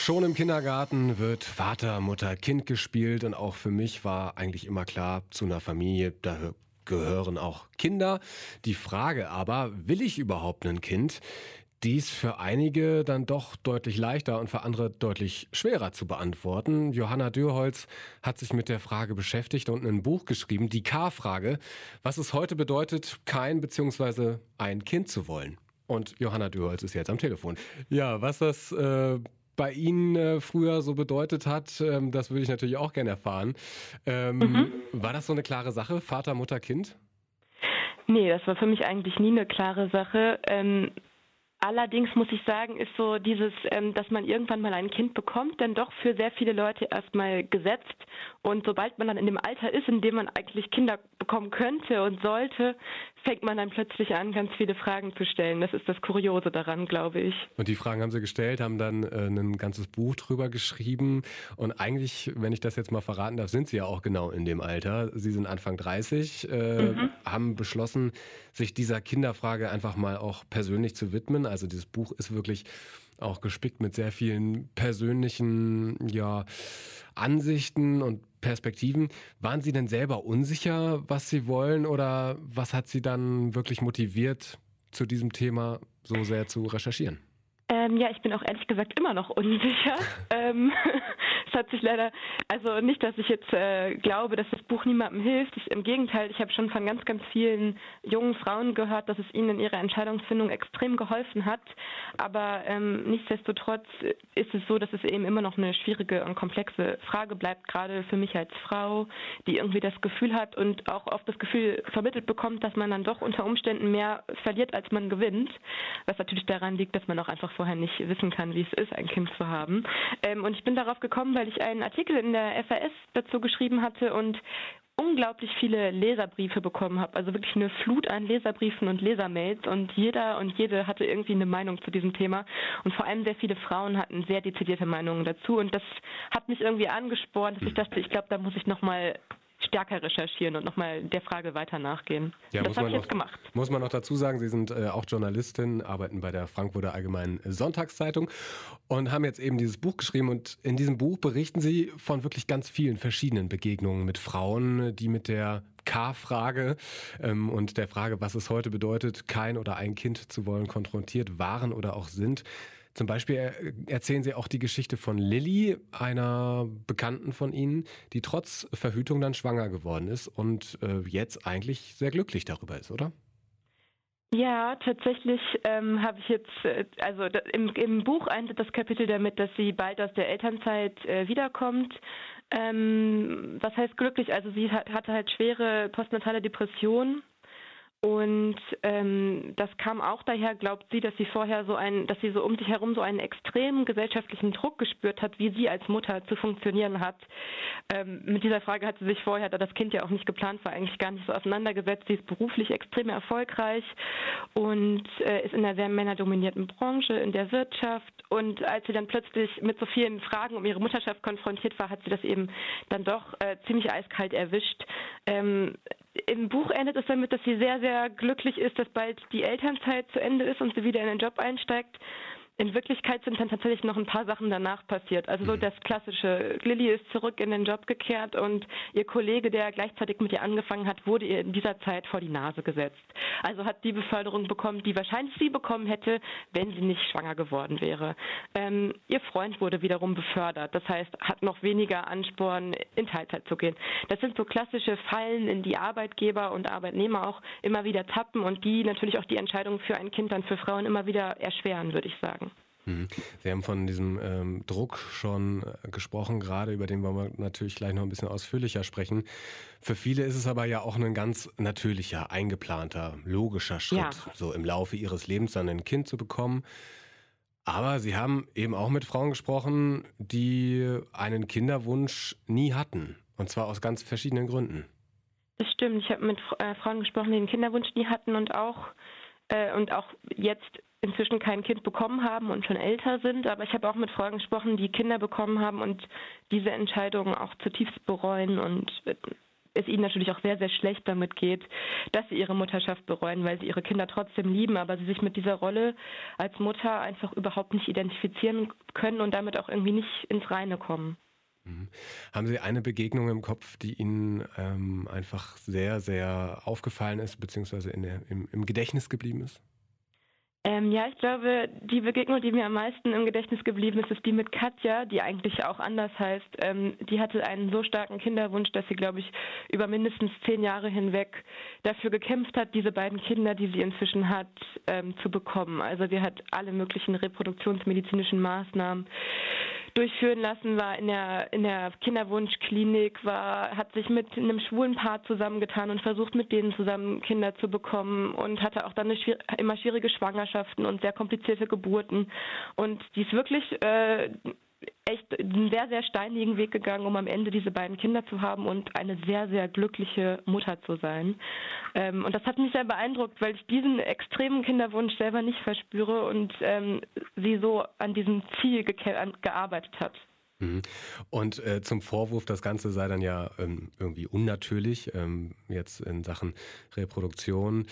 Schon im Kindergarten wird Vater, Mutter, Kind gespielt und auch für mich war eigentlich immer klar, zu einer Familie, da gehören auch Kinder. Die Frage aber, will ich überhaupt ein Kind? Die ist für einige dann doch deutlich leichter und für andere deutlich schwerer zu beantworten. Johanna Dürholz hat sich mit der Frage beschäftigt und ein Buch geschrieben, die K-Frage, was es heute bedeutet, kein bzw. ein Kind zu wollen. Und Johanna Dürholz ist jetzt am Telefon. Ja, was das bei Ihnen früher so bedeutet hat, das würde ich natürlich auch gerne erfahren. War das so eine klare Sache, Vater, Mutter, Kind? Nee, das war für mich eigentlich nie eine klare Sache. Allerdings muss ich sagen, ist so dieses, dass man irgendwann mal ein Kind bekommt, dann doch für sehr viele Leute erstmal gesetzt. Und sobald man dann in dem Alter ist, in dem man eigentlich Kinder bekommen könnte und sollte, fängt man dann plötzlich an, ganz viele Fragen zu stellen. Das ist das Kuriose daran, glaube ich. Und die Fragen haben Sie gestellt, haben dann ein ganzes Buch drüber geschrieben. Und eigentlich, wenn ich das jetzt mal verraten darf, sind Sie ja auch genau in dem Alter. Sie sind Anfang 30, haben beschlossen, sich dieser Kinderfrage einfach mal auch persönlich zu widmen. Also dieses Buch ist wirklich auch gespickt mit sehr vielen persönlichen Ansichten und Perspektiven. Waren Sie denn selber unsicher, was Sie wollen, oder was hat Sie dann wirklich motiviert, zu diesem Thema so sehr zu recherchieren? Ich bin auch ehrlich gesagt immer noch unsicher. Es hat sich leider, also nicht, dass ich jetzt glaube, dass das Buch niemandem hilft. Im Gegenteil, ich habe schon von ganz, ganz vielen jungen Frauen gehört, dass es ihnen in ihrer Entscheidungsfindung extrem geholfen hat. Aber nichtsdestotrotz ist es so, dass es eben immer noch eine schwierige und komplexe Frage bleibt, gerade für mich als Frau, die irgendwie das Gefühl hat und auch oft das Gefühl vermittelt bekommt, dass man dann doch unter Umständen mehr verliert, als man gewinnt. Was natürlich daran liegt, dass man auch einfach vorher nicht wissen kann, wie es ist, ein Kind zu haben. Und ich bin darauf gekommen, weil ich einen Artikel in der FAZ dazu geschrieben hatte und unglaublich viele Leserbriefe bekommen habe. Also wirklich eine Flut an Leserbriefen und Lesermails und jeder und jede hatte irgendwie eine Meinung zu diesem Thema und vor allem sehr viele Frauen hatten sehr dezidierte Meinungen dazu und das hat mich irgendwie angespornt, dass ich dachte, ich glaube, da muss ich nochmal stärker recherchieren und nochmal der Frage weiter nachgehen. Ja, das habe ich jetzt gemacht. Muss man noch dazu sagen, Sie sind auch Journalistin, arbeiten bei der Frankfurter Allgemeinen Sonntagszeitung und haben jetzt eben dieses Buch geschrieben. Und in diesem Buch berichten Sie von wirklich ganz vielen verschiedenen Begegnungen mit Frauen, die mit der K-Frage und der Frage, was es heute bedeutet, kein oder ein Kind zu wollen, konfrontiert waren oder auch sind. Zum Beispiel erzählen Sie auch die Geschichte von Lilly, einer Bekannten von Ihnen, die trotz Verhütung dann schwanger geworden ist und jetzt eigentlich sehr glücklich darüber ist, oder? Ja, tatsächlich habe ich jetzt, im Buch endet das Kapitel damit, dass sie bald aus der Elternzeit wiederkommt. Was heißt glücklich? Also sie hatte halt schwere postnatale Depressionen. Und das kam auch daher, glaubt sie, dass sie vorher dass sie so um sich herum so einen extremen gesellschaftlichen Druck gespürt hat, wie sie als Mutter zu funktionieren hat. Mit dieser Frage hat sie sich vorher, da das Kind ja auch nicht geplant war, eigentlich gar nicht so auseinandergesetzt. Sie ist beruflich extrem erfolgreich und ist in einer sehr männerdominierten Branche, in der Wirtschaft. Und als sie dann plötzlich mit so vielen Fragen um ihre Mutterschaft konfrontiert war, hat sie das eben dann doch ziemlich eiskalt erwischt. Im Buch endet es damit, dass sie sehr, sehr glücklich ist, dass bald die Elternzeit zu Ende ist und sie wieder in den Job einsteigt. In Wirklichkeit sind dann tatsächlich noch ein paar Sachen danach passiert. Also so das Klassische. Lilly ist zurück in den Job gekehrt und ihr Kollege, der gleichzeitig mit ihr angefangen hat, wurde ihr in dieser Zeit vor die Nase gesetzt. Also hat die Beförderung bekommen, die wahrscheinlich sie bekommen hätte, wenn sie nicht schwanger geworden wäre. Ihr Freund wurde wiederum befördert. Das heißt, hat noch weniger Ansporn, in Teilzeit zu gehen. Das sind so klassische Fallen, in die Arbeitgeber und Arbeitnehmer auch immer wieder tappen und die natürlich auch die Entscheidung für ein Kind dann für Frauen immer wieder erschweren, würde ich sagen. Sie haben von diesem Druck schon gesprochen, gerade über den wollen wir natürlich gleich noch ein bisschen ausführlicher sprechen. Für viele ist es aber ja auch ein ganz natürlicher, eingeplanter, logischer Schritt, so im Laufe ihres Lebens dann ein Kind zu bekommen. Aber Sie haben eben auch mit Frauen gesprochen, die einen Kinderwunsch nie hatten, und zwar aus ganz verschiedenen Gründen. Das stimmt, ich habe mit Frauen gesprochen, die einen Kinderwunsch nie hatten und auch jetzt inzwischen kein Kind bekommen haben und schon älter sind. Aber ich habe auch mit Frauen gesprochen, die Kinder bekommen haben und diese Entscheidung auch zutiefst bereuen und es ihnen natürlich auch sehr, sehr schlecht damit geht, dass sie ihre Mutterschaft bereuen, weil sie ihre Kinder trotzdem lieben, aber sie sich mit dieser Rolle als Mutter einfach überhaupt nicht identifizieren können und damit auch irgendwie nicht ins Reine kommen. Mhm. Haben Sie eine Begegnung im Kopf, die Ihnen einfach sehr, sehr aufgefallen ist, beziehungsweise im Gedächtnis geblieben ist? Ja, ich glaube, die Begegnung, die mir am meisten im Gedächtnis geblieben ist, ist die mit Katja, die eigentlich auch anders heißt. Die hatte einen so starken Kinderwunsch, dass sie, glaube ich, über mindestens 10 Jahre hinweg dafür gekämpft hat, diese beiden Kinder, die sie inzwischen hat, zu bekommen. Also sie hat alle möglichen reproduktionsmedizinischen Maßnahmen durchführen lassen, war in der Kinderwunschklinik, hat sich mit einem schwulen Paar zusammengetan und versucht, mit denen zusammen Kinder zu bekommen und hatte auch dann immer schwierige Schwangerschaften und sehr komplizierte Geburten. Und die ist wirklich echt einen sehr, sehr steinigen Weg gegangen, um am Ende diese beiden Kinder zu haben und eine sehr, sehr glückliche Mutter zu sein. Und das hat mich sehr beeindruckt, weil ich diesen extremen Kinderwunsch selber nicht verspüre und sie so an diesem Ziel gearbeitet hat. Mhm. Und zum Vorwurf, das Ganze sei dann ja irgendwie unnatürlich, jetzt in Sachen Reproduktion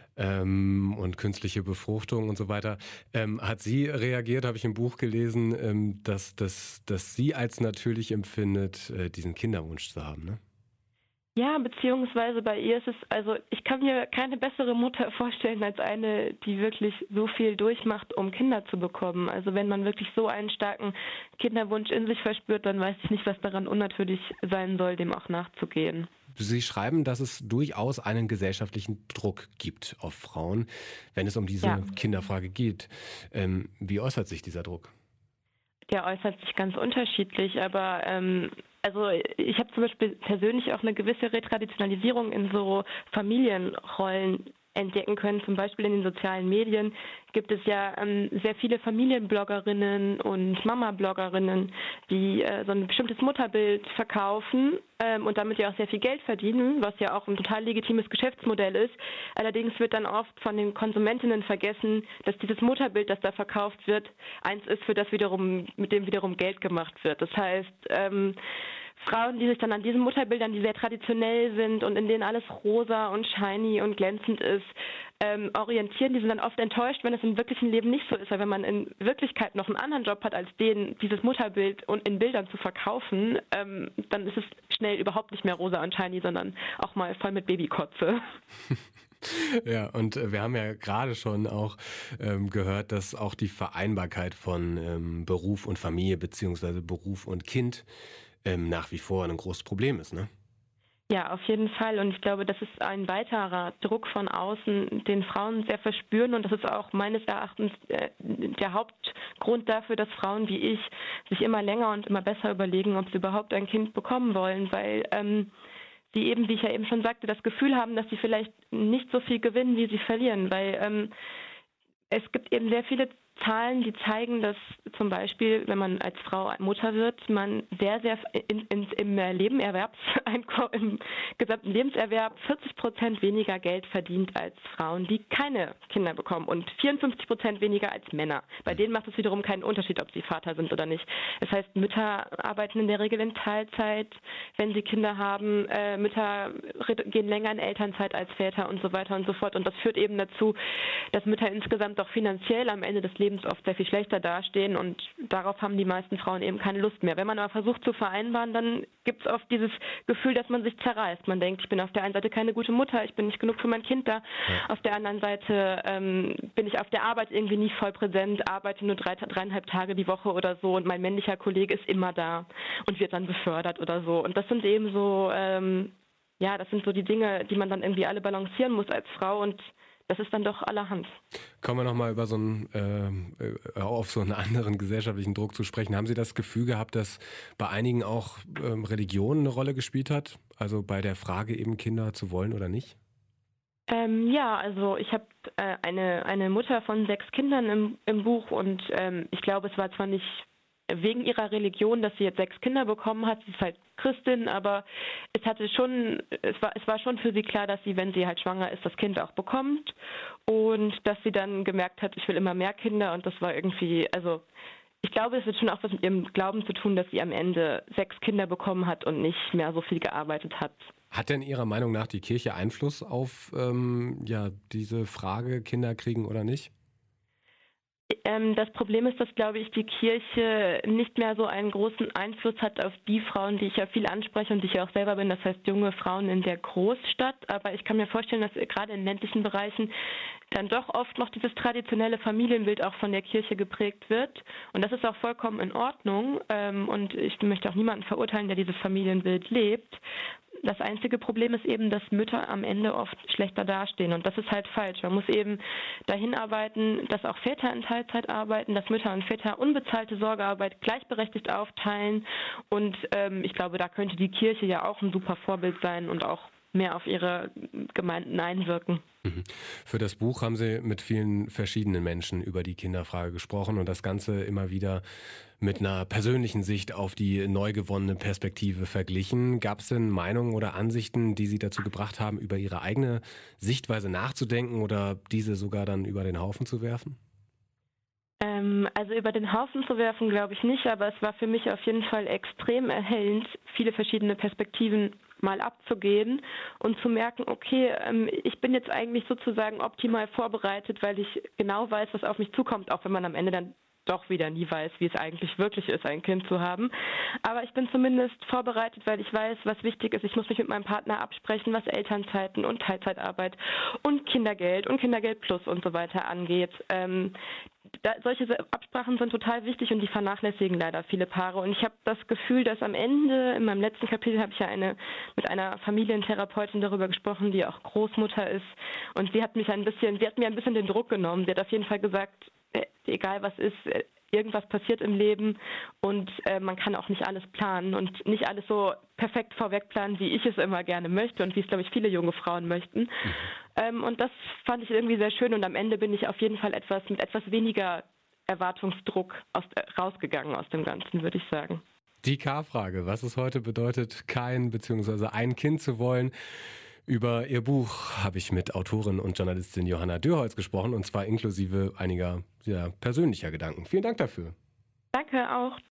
und künstliche Befruchtung und so weiter. Hat sie reagiert, habe ich im Buch gelesen, dass sie als natürlich empfindet, diesen Kinderwunsch zu haben, ne? Ja, beziehungsweise bei ihr ist es, also ich kann mir keine bessere Mutter vorstellen als eine, die wirklich so viel durchmacht, um Kinder zu bekommen. Also wenn man wirklich so einen starken Kinderwunsch in sich verspürt, dann weiß ich nicht, was daran unnatürlich sein soll, dem auch nachzugehen. Sie schreiben, dass es durchaus einen gesellschaftlichen Druck gibt auf Frauen, wenn es um Ja. diese Kinderfrage geht. Wie äußert sich dieser Druck? Der äußert sich ganz unterschiedlich, aber also ich habe zum Beispiel persönlich auch eine gewisse Retraditionalisierung in so Familienrollen entdecken können. Zum Beispiel in den sozialen Medien gibt es ja sehr viele Familienbloggerinnen und Mama-Bloggerinnen, die so ein bestimmtes Mutterbild verkaufen und damit ja auch sehr viel Geld verdienen, was ja auch ein total legitimes Geschäftsmodell ist. Allerdings wird dann oft von den Konsumentinnen vergessen, dass dieses Mutterbild, das da verkauft wird, eins ist, mit dem wiederum Geld gemacht wird. Das heißt, Frauen, die sich dann an diesen Mutterbildern, die sehr traditionell sind und in denen alles rosa und shiny und glänzend ist, orientieren, die sind dann oft enttäuscht, wenn es im wirklichen Leben nicht so ist. Weil wenn man in Wirklichkeit noch einen anderen Job hat, als dieses Mutterbild und in Bildern zu verkaufen, dann ist es schnell überhaupt nicht mehr rosa und shiny, sondern auch mal voll mit Babykotze. Ja, und wir haben ja gerade schon auch gehört, dass auch die Vereinbarkeit von Beruf und Familie beziehungsweise Beruf und Kind nach wie vor ein großes Problem ist, ne? Ja, auf jeden Fall. Und ich glaube, das ist ein weiterer Druck von außen, den Frauen sehr verspüren. Und das ist auch meines Erachtens der Hauptgrund dafür, dass Frauen wie ich sich immer länger und immer besser überlegen, ob sie überhaupt ein Kind bekommen wollen, weil sie eben, wie ich ja eben schon sagte, das Gefühl haben, dass sie vielleicht nicht so viel gewinnen, wie sie verlieren, weil es gibt eben sehr viele Zahlen, die zeigen, dass zum Beispiel, wenn man als Frau Mutter wird, man sehr, sehr im gesamten Lebenserwerb 40% weniger Geld verdient als Frauen, die keine Kinder bekommen und 54% weniger als Männer. Bei denen macht es wiederum keinen Unterschied, ob sie Vater sind oder nicht. Das heißt, Mütter arbeiten in der Regel in Teilzeit, wenn sie Kinder haben. Mütter gehen länger in Elternzeit als Väter und so weiter und so fort. Und das führt eben dazu, dass Mütter insgesamt auch finanziell am Ende des Lebens oft sehr viel schlechter dastehen und darauf haben die meisten Frauen eben keine Lust mehr. Wenn man aber versucht zu vereinbaren, dann gibt es oft dieses Gefühl, dass man sich zerreißt. Man denkt, ich bin auf der einen Seite keine gute Mutter, ich bin nicht genug für mein Kind da. Ja. Auf der anderen Seite bin ich auf der Arbeit irgendwie nie voll präsent, arbeite nur 3,5 Tage die Woche oder so und mein männlicher Kollege ist immer da und wird dann befördert oder so. Und das sind eben so, das sind so die Dinge, die man dann irgendwie alle balancieren muss als Frau und das ist dann doch allerhand. Kommen wir nochmal auf so einen anderen gesellschaftlichen Druck zu sprechen. Haben Sie das Gefühl gehabt, dass bei einigen auch Religion eine Rolle gespielt hat? Also bei der Frage eben Kinder zu wollen oder nicht? Also ich habe eine Mutter von 6 Kindern im Buch und ich glaube, es war zwar nicht wegen ihrer Religion, dass sie jetzt 6 Kinder bekommen hat. Sie ist halt Christin, aber es war schon für sie klar, dass sie, wenn sie halt schwanger ist, das Kind auch bekommt und dass sie dann gemerkt hat, ich will immer mehr Kinder und das war irgendwie, also ich glaube, es hat schon auch was mit ihrem Glauben zu tun, dass sie am Ende 6 Kinder bekommen hat und nicht mehr so viel gearbeitet hat. Hat denn Ihrer Meinung nach die Kirche Einfluss auf diese Frage, Kinder kriegen oder nicht? Das Problem ist, dass, glaube ich, die Kirche nicht mehr so einen großen Einfluss hat auf die Frauen, die ich ja viel anspreche und die ich ja auch selber bin, das heißt junge Frauen in der Großstadt. Aber ich kann mir vorstellen, dass gerade in ländlichen Bereichen dann doch oft noch dieses traditionelle Familienbild auch von der Kirche geprägt wird. Und das ist auch vollkommen in Ordnung. Und ich möchte auch niemanden verurteilen, der dieses Familienbild lebt. Das einzige Problem ist eben, dass Mütter am Ende oft schlechter dastehen. Und das ist halt falsch. Man muss eben dahin arbeiten, dass auch Väter in Teilzeit arbeiten, dass Mütter und Väter unbezahlte Sorgearbeit gleichberechtigt aufteilen. Und ich glaube, da könnte die Kirche ja auch ein super Vorbild sein und auch mehr auf ihre Gemeinden einwirken. Mhm. Für das Buch haben Sie mit vielen verschiedenen Menschen über die Kinderfrage gesprochen und das Ganze immer wieder mit einer persönlichen Sicht auf die neu gewonnene Perspektive verglichen. Gab es denn Meinungen oder Ansichten, die Sie dazu gebracht haben, über Ihre eigene Sichtweise nachzudenken oder diese sogar dann über den Haufen zu werfen? Also über den Haufen zu werfen, glaube ich nicht, aber es war für mich auf jeden Fall extrem erhellend, viele verschiedene Perspektiven mal abzugehen und zu merken, okay, ich bin jetzt eigentlich sozusagen optimal vorbereitet, weil ich genau weiß, was auf mich zukommt, auch wenn man am Ende dann doch wieder nie weiß, wie es eigentlich wirklich ist, ein Kind zu haben. Aber ich bin zumindest vorbereitet, weil ich weiß, was wichtig ist. Ich muss mich mit meinem Partner absprechen, was Elternzeiten und Teilzeitarbeit und Kindergeld und Kindergeld Plus und so weiter angeht. Solche Absprachen sind total wichtig und die vernachlässigen leider viele Paare. Und ich habe das Gefühl, dass am Ende, in meinem letzten Kapitel habe ich ja mit einer Familientherapeutin darüber gesprochen, die auch Großmutter ist. Und sie hat mir ein bisschen den Druck genommen. Sie hat auf jeden Fall gesagt, egal was ist, irgendwas passiert im Leben und man kann auch nicht alles planen und nicht alles so perfekt vorweg planen, wie ich es immer gerne möchte und wie es, glaube ich, viele junge Frauen möchten. Und das fand ich irgendwie sehr schön und am Ende bin ich auf jeden Fall mit etwas weniger Erwartungsdruck rausgegangen aus dem Ganzen, würde ich sagen. Die K-Frage, was es heute bedeutet, kein bzw. ein Kind zu wollen. Über ihr Buch habe ich mit Autorin und Journalistin Johanna Dürholz gesprochen und zwar inklusive einiger persönlicher Gedanken. Vielen Dank dafür. Danke auch.